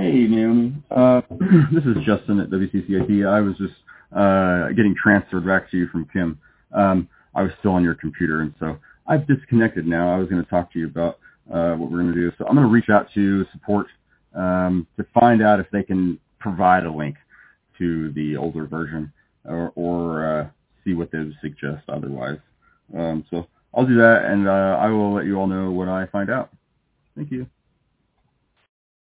Hey, Naomi. This is Justin at WCCIT. I was just getting transferred back to you from Kim. I was still on your computer, and so I've disconnected now. I was going to talk to you about what we're going to do. So I'm going to reach out to support to find out if they can provide a link to the older version or see what they would suggest otherwise. So I'll do that, and I will let you all know what I find out. Thank you.